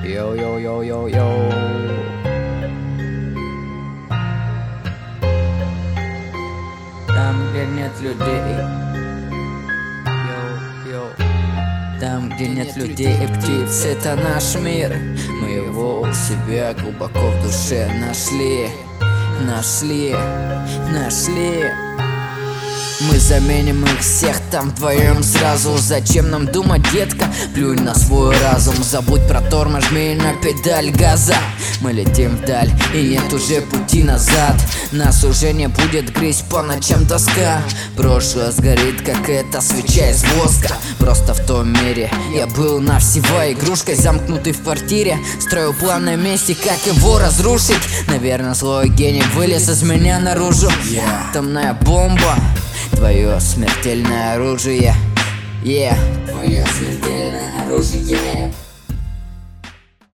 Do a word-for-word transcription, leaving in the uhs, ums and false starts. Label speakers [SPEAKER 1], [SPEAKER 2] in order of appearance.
[SPEAKER 1] Йоу-йоу-йоу-йоу-йоу. Там, где нет людей. Йоу-йоу. Там, где нет людей и птиц, это наш мир. Мы его у себя глубоко в душе нашли. Нашли, нашли. Мы заменим их всех там вдвоем сразу. Зачем нам думать, детка? Плюнь на свой разум. Забудь про тормоз, жми на педаль газа. Мы летим вдаль, и нет уже пути назад. Нас уже не будет грызть по ночам тоска. Прошлое сгорит, как эта свеча из воска. Просто в том мире я был навсего игрушкой, замкнутый в квартире. Строил планы мести, как его разрушить. Наверное, злой гений вылез из меня наружу. Атомная бомба, твое смертельное оружие. Yeah. Твое смертельное оружие.